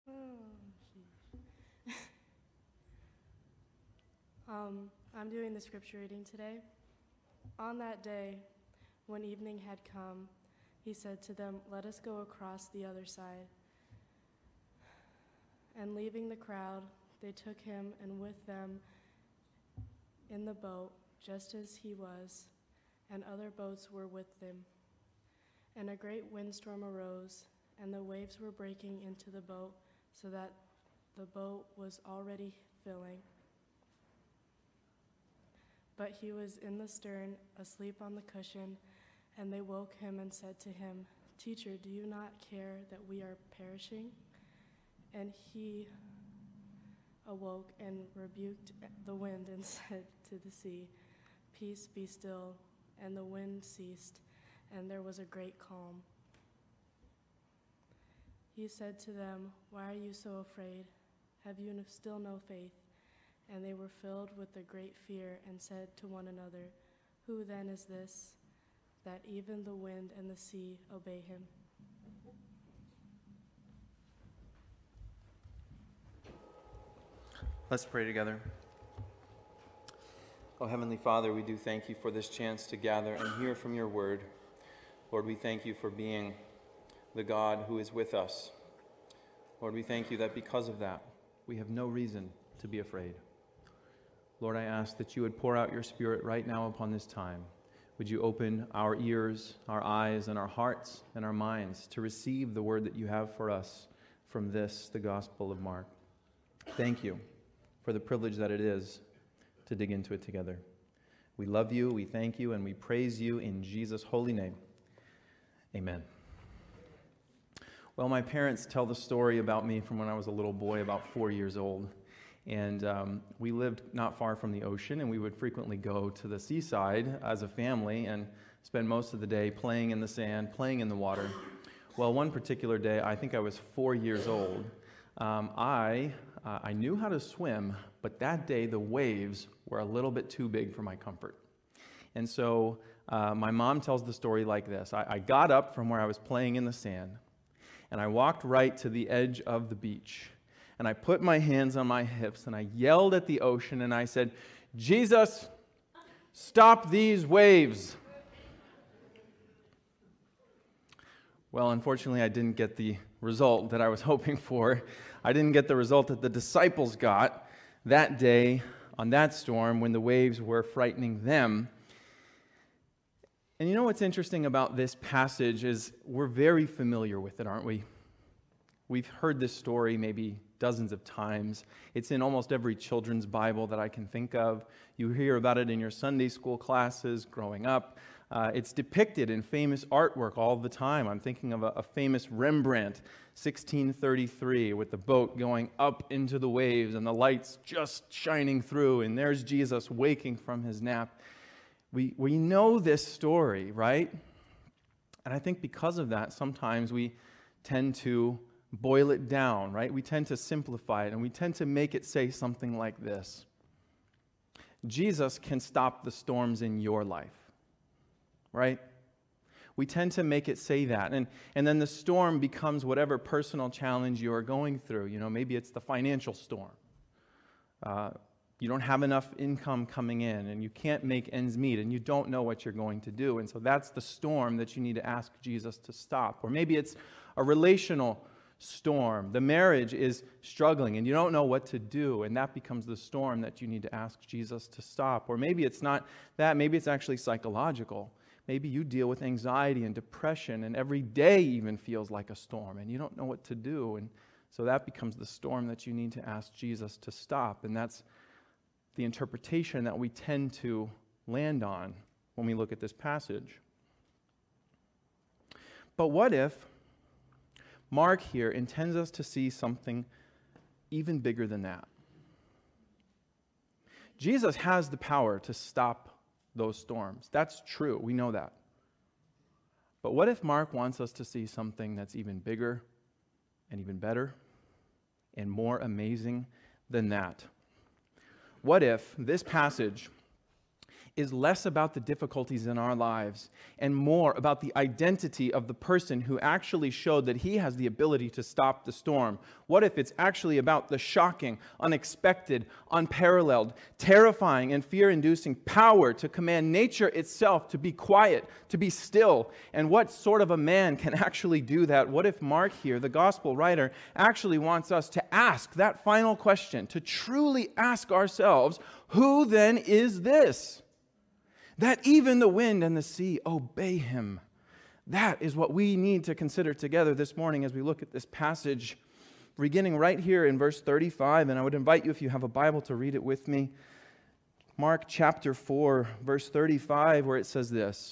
I'm doing the scripture reading today. On that day, when evening had come, he said to them, "Let us go across the other side." And leaving the crowd, they took him and with them in the boat, just as he was, and other boats were with them. And a great windstorm arose, and the waves were breaking into the boat, so that the boat was already filling. But he was in the stern, asleep on the cushion, and they woke him and said to him, "Teacher, do you not care that we are perishing?" And he awoke and rebuked the wind and said to the sea, "Peace, be still." And the wind ceased, and there was a great calm. He said to them, "Why are you so afraid? Have you still no faith?" And they were filled with a great fear and said to one another, "Who then is this, that even the wind and the sea obey him?" Let's pray together. Oh, Heavenly Father, we do thank you for this chance to gather and hear from your word. Lord, we thank you for being the God who is with us. Lord, we thank you that because of that, we have no reason to be afraid. Lord, I ask that you would pour out your Spirit right now upon this time. Would you open our ears, our eyes, and our hearts and our minds to receive the word that you have for us from this, the Gospel of Mark. Thank you for the privilege that it is to dig into it together. We love you, we thank you, and we praise you in Jesus' holy name. Amen. Well, my parents tell the story about me from when I was a little boy, about 4 years old. And we lived not far from the ocean, and we would frequently go to the seaside as a family and spend most of the day playing in the sand, playing in the water. Well, one particular day, I think I was 4 years old, I knew how to swim, but that day the waves were a little bit too big for my comfort. And so my mom tells the story like this. I got up from where I was playing in the sand, and I walked right to the edge of the beach. And I put my hands on my hips, and I yelled at the ocean, and I said, "Jesus, stop these waves." Well, unfortunately, I didn't get the result that I was hoping for. I didn't get the result that the disciples got that day on that storm when the waves were frightening them. And you know what's interesting about this passage is we're very familiar with it, aren't we? We've heard this story maybe dozens of times. It's in almost every children's Bible that I can think of. You hear about it in your Sunday school classes growing up. It's depicted in famous artwork all the time. I'm thinking of a famous Rembrandt, 1633, with the boat going up into the waves and the lights just shining through, and there's Jesus waking from his nap. We know this story, right? And I think because of that, sometimes we tend to boil it down, right? We tend to simplify it, and we tend to make it say something like this: Jesus can stop the storms in your life, right? We tend to make it say that, and then the storm becomes whatever personal challenge you are going through. You know, maybe it's the financial storm. You don't have enough income coming in, and you can't make ends meet, and you don't know what you're going to do, and so that's the storm that you need to ask Jesus to stop. Or maybe it's a relational storm. The marriage is struggling and you don't know what to do, and that becomes the storm that you need to ask Jesus to stop. Or maybe it's not that, maybe it's actually psychological. Maybe you deal with anxiety and depression, and every day even feels like a storm and you don't know what to do, and so that becomes the storm that you need to ask Jesus to stop. And that's the interpretation that we tend to land on when we look at this passage. But what if Mark here intends us to see something even bigger than that? Jesus has the power to stop those storms. That's true. We know that. But what if Mark wants us to see something that's even bigger and even better and more amazing than that? What if this passage is less about the difficulties in our lives and more about the identity of the person who actually showed that he has the ability to stop the storm? What if it's actually about the shocking, unexpected, unparalleled, terrifying, and fear-inducing power to command nature itself to be quiet, to be still? And what sort of a man can actually do that? What if Mark here, the gospel writer, actually wants us to ask that final question, to truly ask ourselves, who then is this, that even the wind and the sea obey him? That is what we need to consider together this morning as we look at this passage, beginning right here in verse 35. And I would invite you, if you have a Bible, to read it with me. Mark chapter 4, verse 35, where it says this: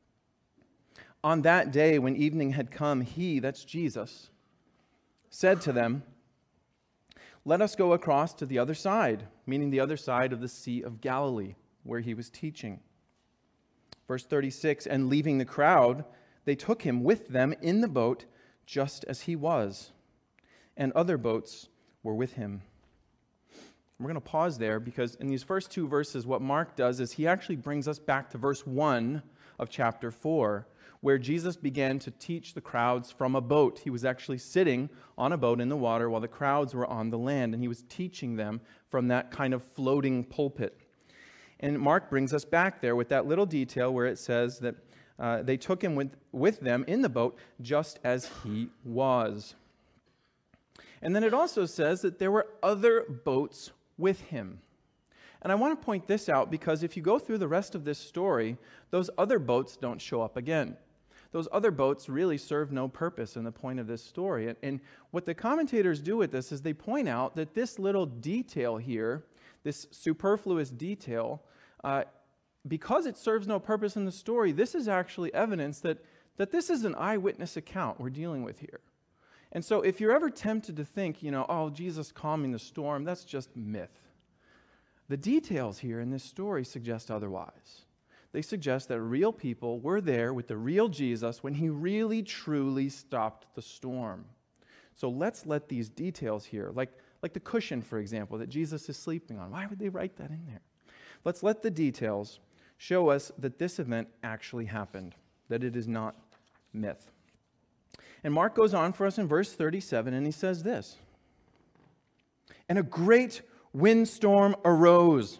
"On that day when evening had come, he," that's Jesus, "said to them, 'Let us go across to the other side,'" meaning the other side of the Sea of Galilee, where he was teaching. Verse 36, "And leaving the crowd, they took him with them in the boat, just as he was, and other boats were with him." We're going to pause there because in these first two verses, what Mark does is he actually brings us back to verse 1 of chapter 4, where Jesus began to teach the crowds from a boat. He was actually sitting on a boat in the water while the crowds were on the land, and he was teaching them from that kind of floating pulpit. And Mark brings us back there with that little detail where it says that they took him with them in the boat just as he was. And then it also says that there were other boats with him. And I want to point this out because if you go through the rest of this story, those other boats don't show up again. Those other boats really serve no purpose in the point of this story. And what the commentators do with this is they point out that this little detail here, this superfluous detail, because it serves no purpose in the story, this is actually evidence that this is an eyewitness account we're dealing with here. And so if you're ever tempted to think, oh, Jesus calming the storm, that's just myth. The details here in this story suggest otherwise. They suggest that real people were there with the real Jesus when he really, truly stopped the storm. So let's let these details here, like the cushion, for example, that Jesus is sleeping on. Why would they write that in there? Let's let the details show us that this event actually happened, that it is not myth. And Mark goes on for us in verse 37, and he says this: "And a great windstorm arose."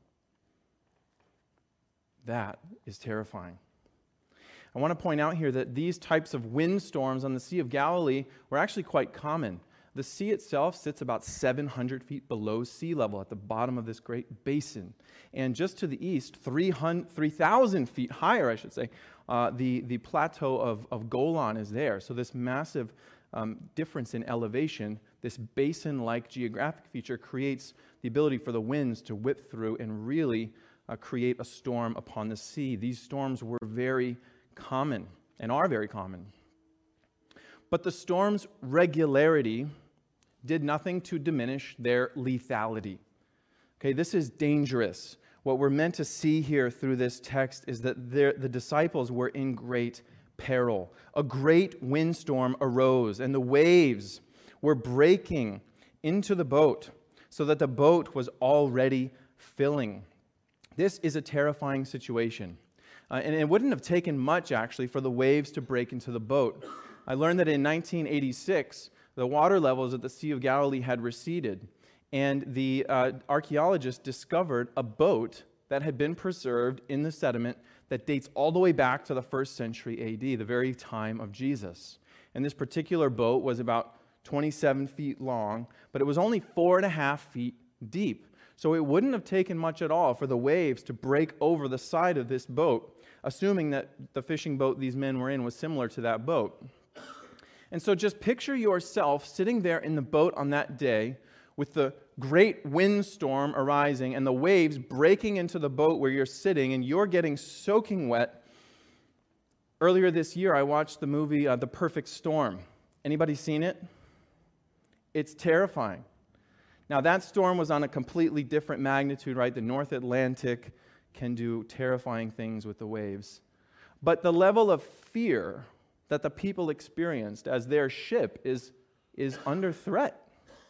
That is terrifying. I want to point out here that these types of windstorms on the Sea of Galilee were actually quite common. The sea itself sits about 700 feet below sea level at the bottom of this great basin. And just to the east, 3,000 feet higher, I should say, the plateau of Golan is there. So this massive difference in elevation, this basin-like geographic feature creates the ability for the winds to whip through and really create a storm upon the sea. These storms were very common and are very common. But the storm's regularity did nothing to diminish their lethality. Okay, this is dangerous. What we're meant to see here through this text is that the disciples were in great peril. A great windstorm arose, and the waves were breaking into the boat so that the boat was already filling. This is a terrifying situation. And it wouldn't have taken much, actually, for the waves to break into the boat. I learned that in 1986, the water levels at the Sea of Galilee had receded, and the archaeologists discovered a boat that had been preserved in the sediment that dates all the way back to the 1st century A.D., the very time of Jesus. And this particular boat was about 27 feet long, but it was only 4.5 feet deep. So it wouldn't have taken much at all for the waves to break over the side of this boat, assuming that the fishing boat these men were in was similar to that boat. And so just picture yourself sitting there in the boat on that day with the great windstorm arising and the waves breaking into the boat where you're sitting and you're getting soaking wet. Earlier this year, I watched the movie The Perfect Storm. Anybody seen it? It's terrifying. Now, that storm was on a completely different magnitude, right? The North Atlantic can do terrifying things with the waves. But the level of fear that the people experienced as their ship is under threat.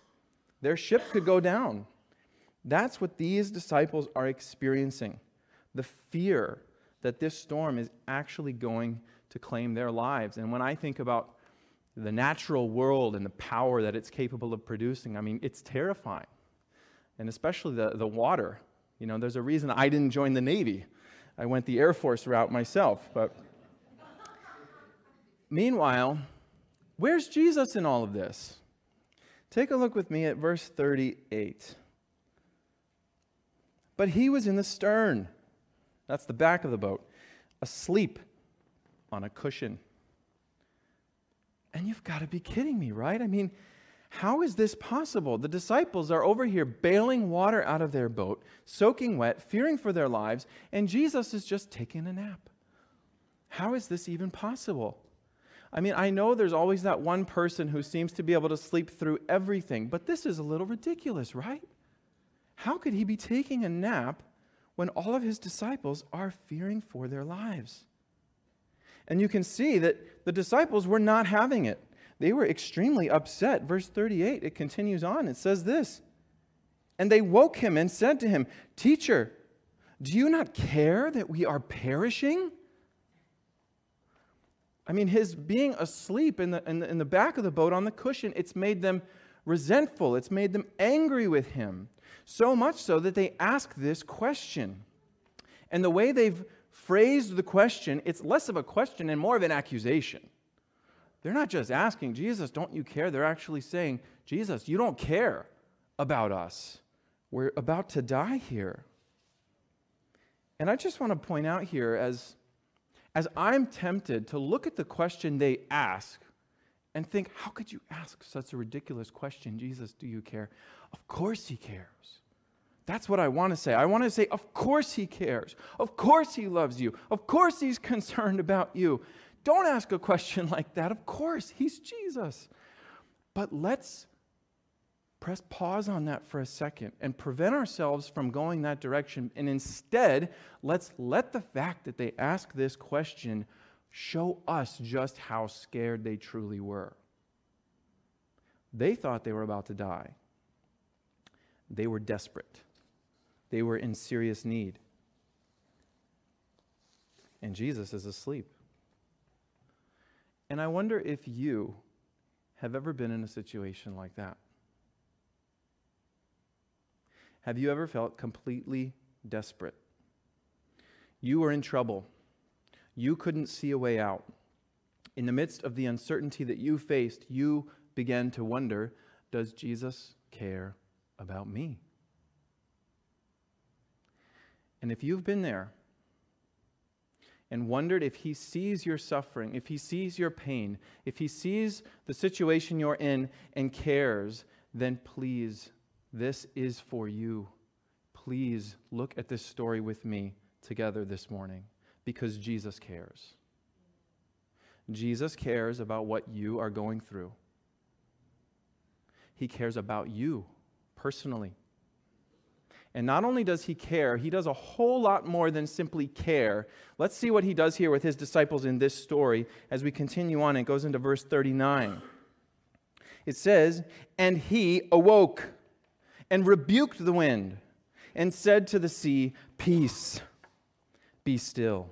Their ship could go down. That's what these disciples are experiencing. the fear that this storm is actually going to claim their lives. And when I think about the natural world and the power that it's capable of producing, I mean, it's terrifying. And especially the water. You know, there's a reason I didn't join the Navy. I went the Air Force route myself. But meanwhile, where's Jesus in all of this? Take a look with me at verse 38. But he was in the stern. That's the back of the boat, asleep on a cushion. And you've got to be kidding me, right? I mean, how is this possible? The disciples are over here bailing water out of their boat, soaking wet, fearing for their lives, and Jesus is just taking a nap. How is this even possible? I mean, I know there's always that one person who seems to be able to sleep through everything, but this is a little ridiculous, right? How could he be taking a nap when all of his disciples are fearing for their lives? And you can see that the disciples were not having it. They were extremely upset. Verse 38, it continues on. It says this, and they woke him and said to him, "Teacher, do you not care that we are perishing?" I mean, his being asleep in the back of the boat on the cushion, it's made them resentful. It's made them angry with him. So much so that they ask this question. And the way they've phrased the question, it's less of a question and more of an accusation. They're not just asking, "Jesus, don't you care?" They're actually saying, "Jesus, you don't care about us. We're about to die here." And I just want to point out here, as I'm tempted to look at the question they ask and think, how could you ask such a ridiculous question? "Jesus, do you care?" Of course he cares. That's what I want to say. I want to say, of course he cares. Of course he loves you. Of course he's concerned about you. Don't ask a question like that. Of course, he's Jesus. But let's press pause on that for a second and prevent ourselves from going that direction. And instead, let's let the fact that they ask this question show us just how scared they truly were. They thought they were about to die. They were desperate. They were in serious need. And Jesus is asleep. And I wonder if you have ever been in a situation like that. Have you ever felt completely desperate? You were in trouble. You couldn't see a way out. In the midst of the uncertainty that you faced, you began to wonder, does Jesus care about me? And if you've been there and wondered if he sees your suffering, if he sees your pain, if he sees the situation you're in and cares, then please, this is for you. Please look at this story with me together this morning, because Jesus cares. Jesus cares about what you are going through. He cares about you personally. And not only does he care, he does a whole lot more than simply care. Let's see what he does here with his disciples in this story as we continue on. It goes into verse 39. It says, "And he awoke and rebuked the wind and said to the sea, 'Peace, be still.'"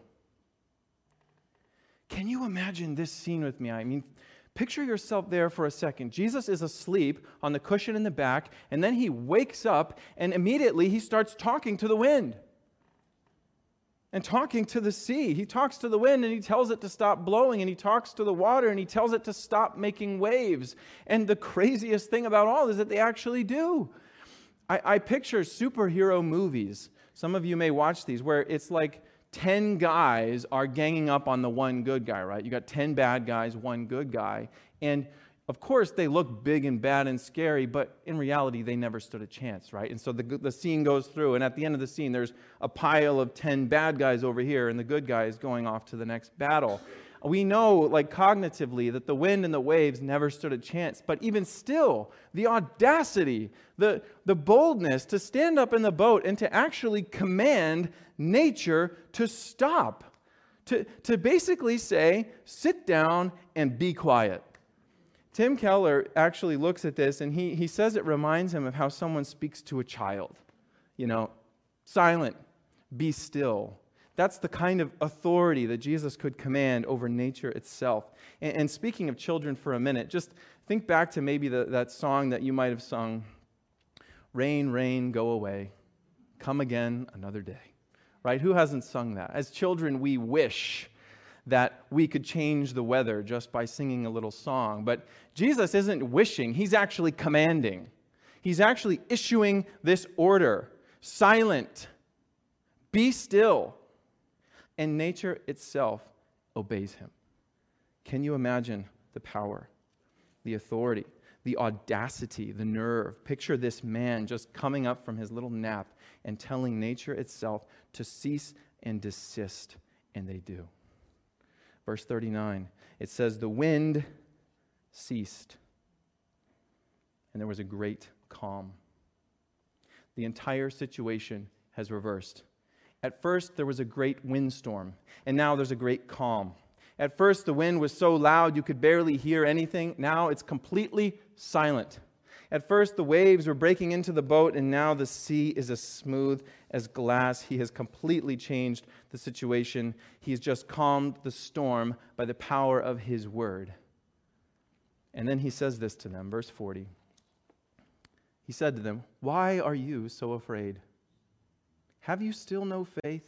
Can you imagine this scene with me? I mean, picture yourself there for a second. Jesus is asleep on the cushion in the back, and then he wakes up, and immediately he starts talking to the wind and talking to the sea. He talks to the wind, and he tells it to stop blowing, and he talks to the water, and he tells it to stop making waves. And the craziest thing about all is that they actually do. I picture superhero movies. Some of you may watch these, where it's like 10 guys are ganging up on the one good guy, right? You got 10 bad guys, one good guy. And of course, they look big and bad and scary, but in reality, they never stood a chance, right? And so the scene goes through, and at the end of the scene, there's a pile of 10 bad guys over here, and the good guy is going off to the next battle. We know, like cognitively, that the wind and the waves never stood a chance. But even still, the audacity, the boldness to stand up in the boat and to actually command nature to stop, to basically say, "Sit down and be quiet." Tim Keller actually looks at this, and he says it reminds him of how someone speaks to a child. You know, silent, be still. That's the kind of authority that Jesus could command over nature itself. And speaking of children for a minute, just think back to maybe that song that you might have sung, "Rain, rain, go away, come again another day." Right? Who hasn't sung that? As children, we wish that we could change the weather just by singing a little song. But Jesus isn't wishing, he's actually commanding. He's actually issuing this order. Silent, be still. And nature itself obeys him. Can you imagine the power, the authority, the audacity, the nerve? Picture this man just coming up from his little nap and telling nature itself to cease and desist, and they do. Verse 39, it says, the wind ceased, and there was a great calm. The entire situation has reversed. At first, there was a great windstorm, and now there's a great calm. At first, the wind was so loud you could barely hear anything. Now it's completely silent. At first, the waves were breaking into the boat, and now the sea is as smooth as glass. He has completely changed the situation. He's just calmed the storm by the power of his word. And then he says this to them, verse 40. He said to them, "Why are you so afraid? Have you still no faith?"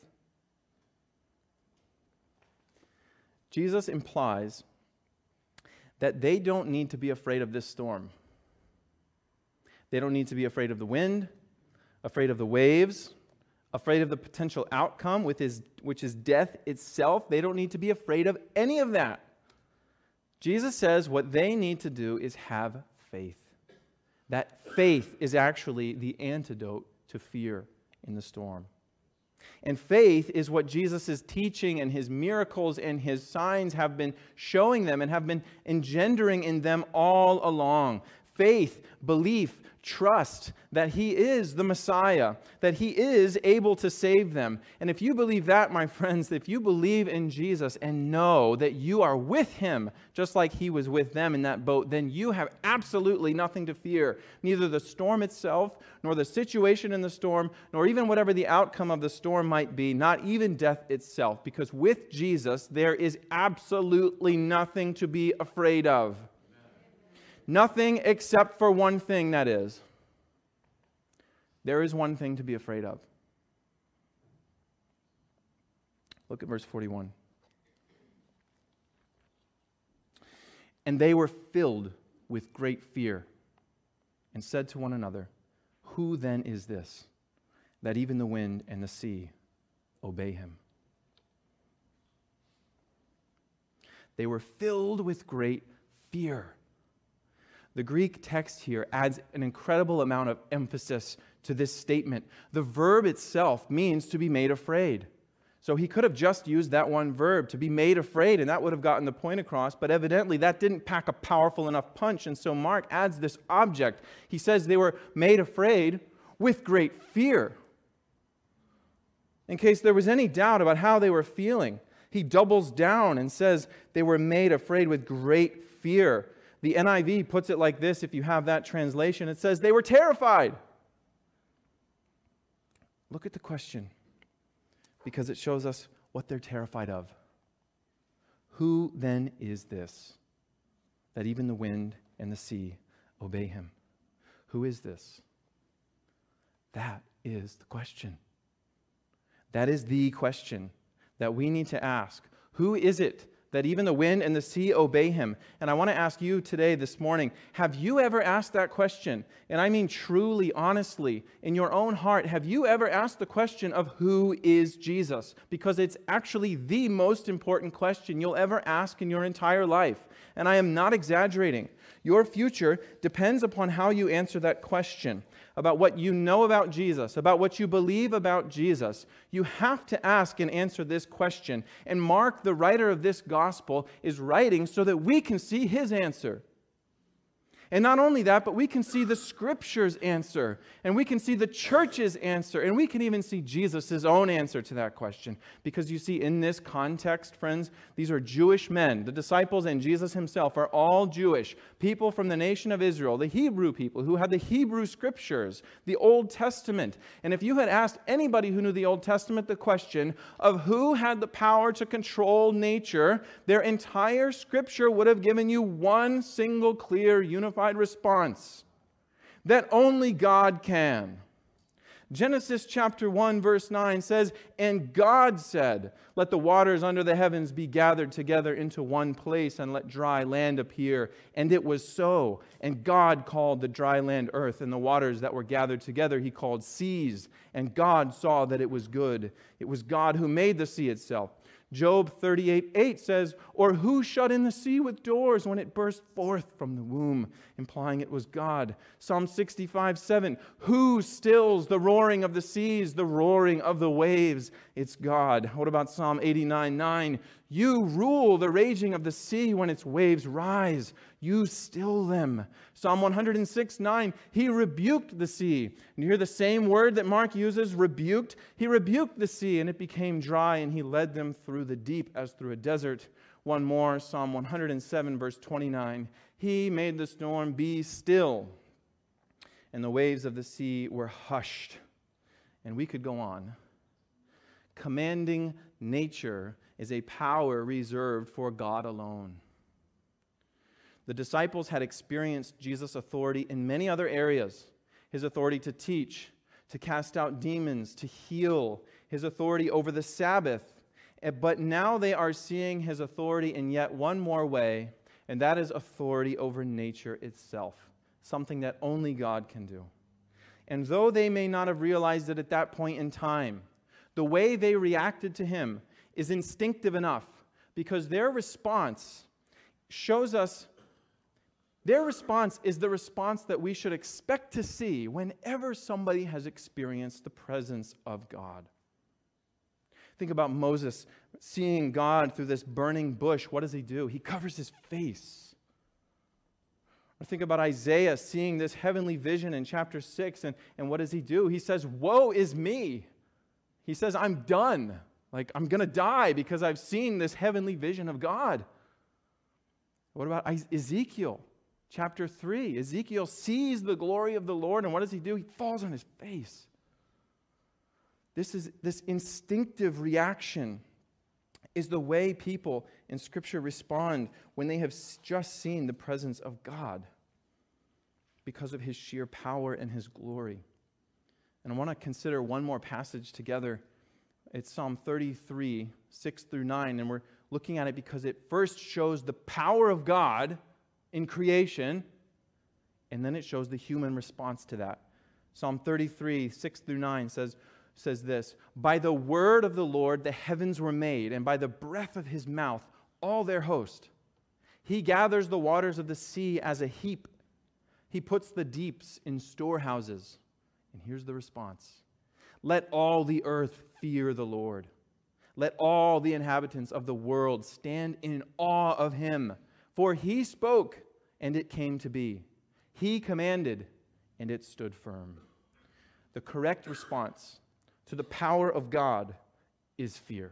Jesus implies that they don't need to be afraid of this storm. They don't need to be afraid of the wind, afraid of the waves, afraid of the potential outcome, which is death itself. They don't need to be afraid of any of that. Jesus says what they need to do is have faith. That faith is actually the antidote to fear in the storm. And faith is what Jesus' teaching and his miracles and his signs have been showing them and have been engendering in them all along. Faith, belief, trust that he is the Messiah, that he is able to save them. And if you believe that, my friends, if you believe in Jesus and know that you are with him, just like he was with them in that boat, then you have absolutely nothing to fear. Neither the storm itself, nor the situation in the storm, nor even whatever the outcome of the storm might be, not even death itself. Because with Jesus, there is absolutely nothing to be afraid of. Nothing except for one thing, that is. There is one thing to be afraid of. Look at verse 41. And they were filled with great fear and said to one another, "Who then is this, that even the wind and the sea obey him?" They were filled with great fear. The Greek text here adds an incredible amount of emphasis to this statement. The verb itself means to be made afraid. So he could have just used that one verb, to be made afraid, and that would have gotten the point across, but evidently that didn't pack a powerful enough punch, and so Mark adds this object. He says they were made afraid with great fear. In case there was any doubt about how they were feeling, he doubles down and says they were made afraid with great fear. The NIV puts it like this, if you have that translation. It says they were terrified. Look at the question, because it shows us what they're terrified of. Who then is this, that even the wind and the sea obey him? Who is this? That is the question. That is the question that we need to ask. Who is it that even the wind and the sea obey him? And I want to ask you today, this morning, have you ever asked that question? And I mean truly, honestly, in your own heart, have you ever asked the question of who is Jesus? Because it's actually the most important question you'll ever ask in your entire life. And I am not exaggerating. Your future depends upon how you answer that question, about what you know about Jesus, about what you believe about Jesus. You have to ask and answer this question. And Mark, the writer of this gospel, is writing so that we can see his answer. And not only that, but we can see the Scriptures answer, and we can see the church's answer, and we can even see Jesus' own answer to that question. Because you see, in this context, friends, these are Jewish men. The disciples and Jesus himself are all Jewish, people from the nation of Israel, the Hebrew people who had the Hebrew Scriptures, the Old Testament. And if you had asked anybody who knew the Old Testament the question of who had the power to control nature, their entire Scripture would have given you one single clear, unified response: that only God can. Genesis chapter 1 verse 9 says, "And God said, let the waters under the heavens be gathered together into one place, and let dry land appear. And it was so. And God called the dry land earth, and the waters that were gathered together he called seas. And God saw that it was good." It was God who made the sea itself. Job 38:8 says, "Or who shut in the sea with doors when it burst forth from the womb?" implying it was God. Psalm 65:7, "Who stills the roaring of the seas, the roaring of the waves?" It's God. What about Psalm 89:9? "You rule the raging of the sea when its waves rise. You still them." Psalm 106:9, "He rebuked the sea." And you hear the same word that Mark uses, rebuked. He rebuked the sea, and it became dry, and he led them through the deep as through a desert. One more, Psalm 107, verse 29. "He made the storm be still, and the waves of the sea were hushed." And we could go on. Commanding nature is a power reserved for God alone. The disciples had experienced Jesus' authority in many other areas. His authority to teach, to cast out demons, to heal, his authority over the Sabbath. But now they are seeing his authority in yet one more way, and that is authority over nature itself, something that only God can do. And though they may not have realized it at that point in time, the way they reacted to him is instinctive enough, because their response shows us, their response is the response that we should expect to see whenever somebody has experienced the presence of God. Think about Moses seeing God through this burning bush. What does he do? He covers his face. Or think about Isaiah seeing this heavenly vision in chapter 6, and what does he do? He says, "Woe is me." He says, "I'm done. Like, I'm going to die because I've seen this heavenly vision of God." What about Ezekiel? Chapter 3. Ezekiel sees the glory of the Lord, and what does he do? He falls on his face. This instinctive reaction is the way people in Scripture respond when they have just seen the presence of God because of his sheer power and his glory. And I want to consider one more passage together. It's Psalm 33, 6 through 9, and we're looking at it because it first shows the power of God in creation, and then it shows the human response to that. Psalm 33, 6 through 9 says this: "By the word of the Lord the heavens were made, and by the breath of his mouth all their host. He gathers the waters of the sea as a heap. He puts the deeps in storehouses." And here's the response: "Let all the earth fear the Lord. Let all the inhabitants of the world stand in awe of him. For he spoke, and it came to be. He commanded, and it stood firm." The correct response to the power of God is fear.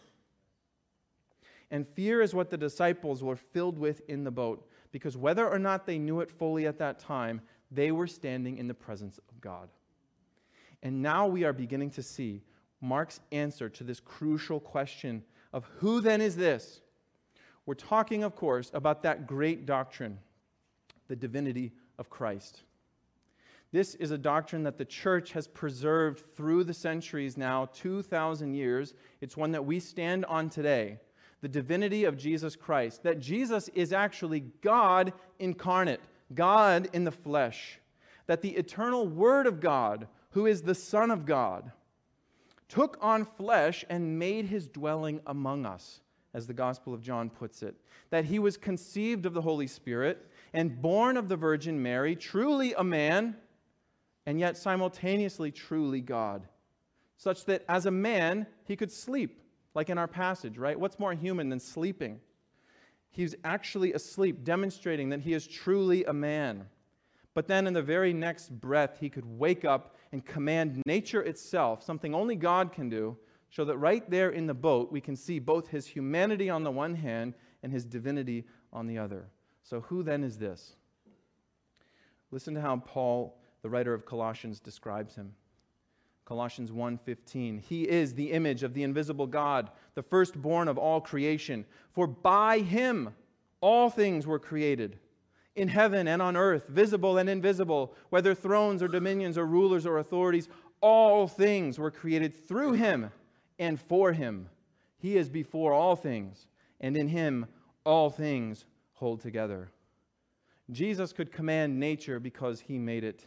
And fear is what the disciples were filled with in the boat, because whether or not they knew it fully at that time, they were standing in the presence of God. And now we are beginning to see Mark's answer to this crucial question of who then is this? We're talking, of course, about that great doctrine, the divinity of Christ. This is a doctrine that the church has preserved through the centuries now, 2,000 years. It's one that we stand on today. The divinity of Jesus Christ. That Jesus is actually God incarnate, God in the flesh. That the eternal Word of God, who is the Son of God, took on flesh and made his dwelling among us, as the Gospel of John puts it. That he was conceived of the Holy Spirit and born of the Virgin Mary, truly a man, and yet simultaneously truly God, such that as a man, he could sleep, like in our passage, right? What's more human than sleeping? He's actually asleep, demonstrating that he is truly a man. But then in the very next breath, he could wake up and command nature itself, something only God can do, so that right there in the boat, we can see both his humanity on the one hand and his divinity on the other. So who then is this? Listen to how Paul, the writer of Colossians, describes him. Colossians 1:15, he is the image of the invisible God, the firstborn of all creation. For by him all things were created, in heaven and on earth, visible and invisible, whether thrones or dominions or rulers or authorities, all things were created through him and for him. He is before all things, and in him all things hold together. Jesus could command nature because he made it.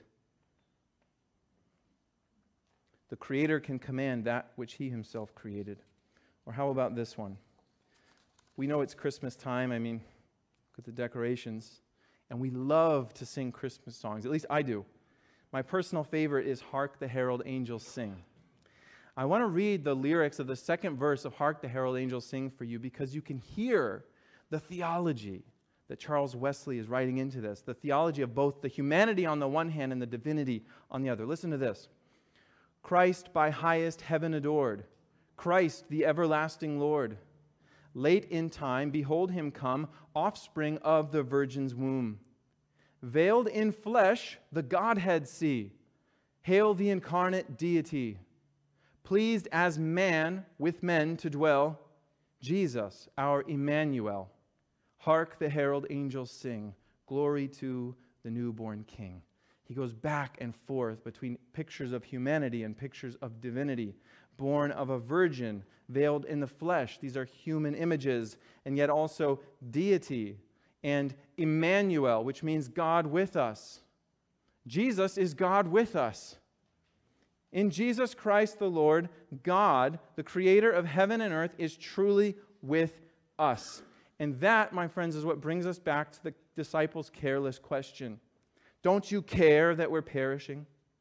The Creator can command that which he himself created. Or how about this one? We know it's Christmas time. I mean, look at the decorations. And we love to sing Christmas songs. At least I do. My personal favorite is Hark the Herald Angels Sing. I want to read the lyrics of the second verse of Hark the Herald Angels Sing for you because you can hear the theology that Charles Wesley is writing into this. The theology of both the humanity on the one hand and the divinity on the other. Listen to this. Christ by highest heaven adored, Christ the everlasting Lord. Late in time, behold him come, offspring of the Virgin's womb. Veiled in flesh, the Godhead see. Hail the incarnate deity. Pleased as man with men to dwell, Jesus, our Emmanuel. Hark the herald angels sing, glory to the newborn King. He goes back and forth between pictures of humanity and pictures of divinity. Born of a virgin, veiled in the flesh. These are human images, and yet also deity. And Emmanuel, which means God with us. Jesus is God with us. In Jesus Christ the Lord, God, the creator of heaven and earth, is truly with us. And that, my friends, is what brings us back to the disciples' careless question. Don't you care that we're perishing?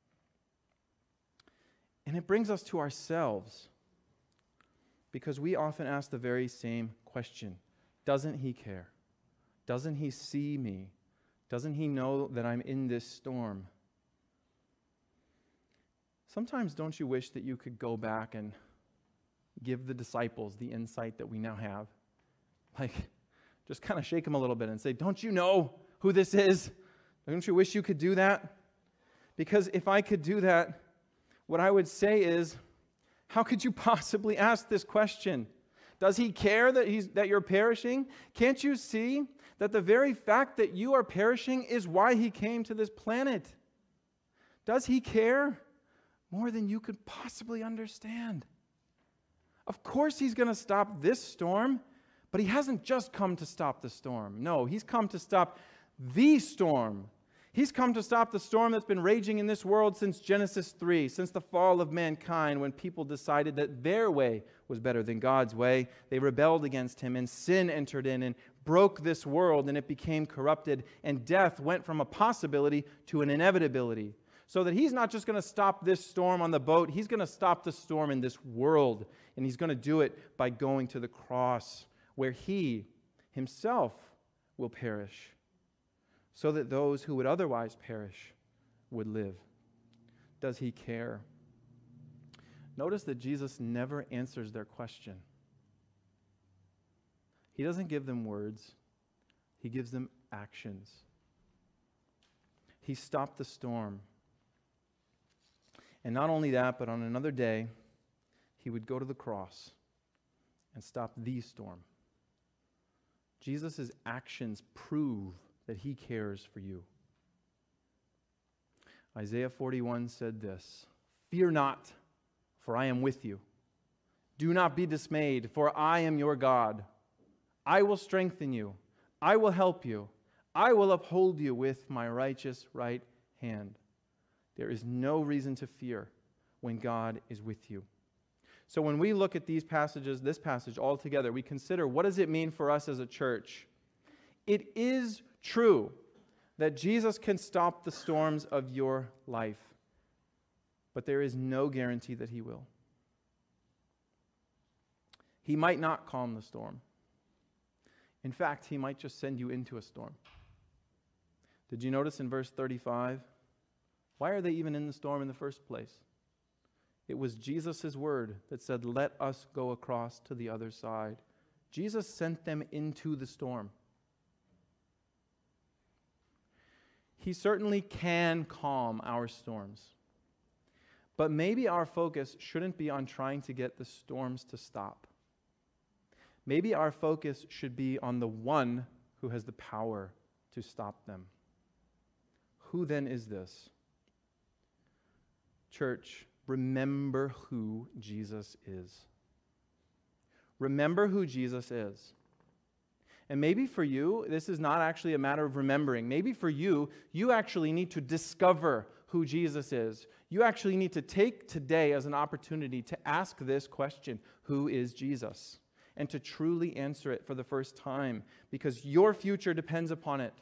And it brings us to ourselves, because we often ask the very same question. Doesn't he care? Doesn't he see me? Doesn't he know that I'm in this storm? Sometimes don't you wish that you could go back and give the disciples the insight that we now have? Like, just kind of shake them a little bit and say, don't you know who this is? Don't you wish you could do that? Because if I could do that, what I would say is, how could you possibly ask this question? Does he care that you're perishing? Can't you see that the very fact that you are perishing is why he came to this planet? Does he care? More than you could possibly understand. Of course he's going to stop this storm, but he hasn't just come to stop the storm. No, he's come to stop the storm. He's come to stop the storm that's been raging in this world since Genesis 3, since the fall of mankind, when people decided that their way was better than God's way. They rebelled against him, and sin entered in and broke this world, and it became corrupted, and death went from a possibility to an inevitability. So that he's not just going to stop this storm on the boat, he's going to stop the storm in this world, and he's going to do it by going to the cross, where he himself will perish, so that those who would otherwise perish would live. Does he care? Notice that Jesus never answers their question. He doesn't give them words. He gives them actions. He stopped the storm. And not only that, but on another day, he would go to the cross and stop the storm. Jesus' actions prove that he cares for you. Isaiah 41 said this, "Fear not, for I am with you. Do not be dismayed, for I am your God. I will strengthen you. I will help you. I will uphold you with my righteous right hand." There is no reason to fear when God is with you. So when we look at these passages, this passage all together, we consider, what does it mean for us as a church? It is true that Jesus can stop the storms of your life, but there is no guarantee that he will. He might not calm the storm, In fact, he might just send you into a storm. Did you notice in verse 35? Why are they even in the storm in the first place? It was Jesus' word that said, "Let us go across to the other side." Jesus sent them into the storm. He certainly can calm our storms. But maybe our focus shouldn't be on trying to get the storms to stop. Maybe our focus should be on the one who has the power to stop them. Who then is this? Church, remember who Jesus is. Remember who Jesus is. And maybe for you, this is not actually a matter of remembering. Maybe for you, you actually need to discover who Jesus is. You actually need to take today as an opportunity to ask this question, who is Jesus? And to truly answer it for the first time, because your future depends upon it.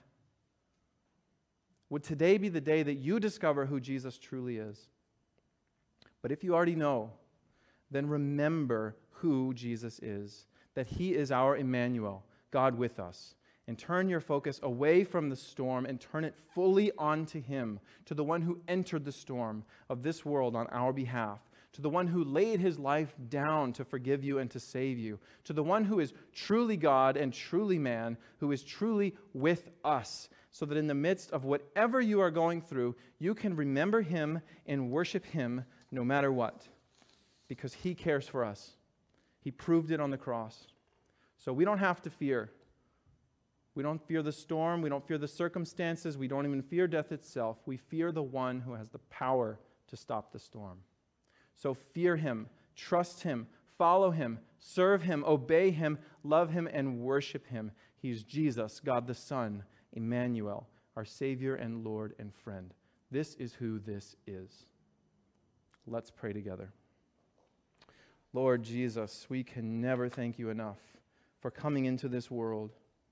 Would today be the day that you discover who Jesus truly is? But if you already know, then remember who Jesus is, that he is our Emmanuel, God with us. And turn your focus away from the storm and turn it fully onto him, to the one who entered the storm of this world on our behalf, to the one who laid his life down to forgive you and to save you, to the one who is truly God and truly man, who is truly with us, so that in the midst of whatever you are going through, you can remember him and worship him no matter what, because he cares for us. He proved it on the cross. So we don't have to fear. We don't fear the storm. We don't fear the circumstances. We don't even fear death itself. We fear the one who has the power to stop the storm. So fear him, trust him, follow him, serve him, obey him, love him, and worship him. He is Jesus, God the Son, Emmanuel, our Savior and Lord and friend. This is who this is. Let's pray together. Lord Jesus, we can never thank you enough for coming into this world,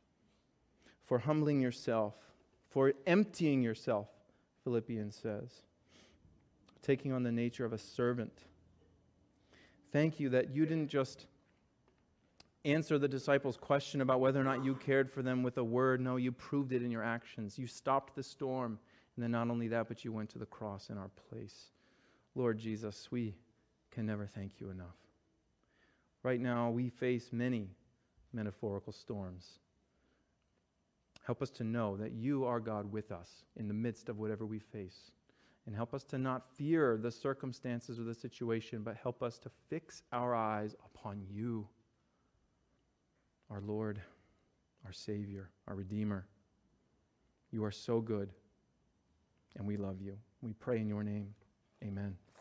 for humbling yourself, for emptying yourself, Philippians says, taking on the nature of a servant. Thank you that you didn't just answer the disciples' question about whether or not you cared for them with a word. No, you proved it in your actions. You stopped the storm. And then not only that, but you went to the cross in our place. Lord Jesus, we can never thank you enough. Right now, we face many metaphorical storms. Help us to know that you are God with us in the midst of whatever we face. And help us to not fear the circumstances or the situation, but help us to fix our eyes upon you, our Lord, our Savior, our Redeemer. You are so good, and we love you. We pray in your name. Amen.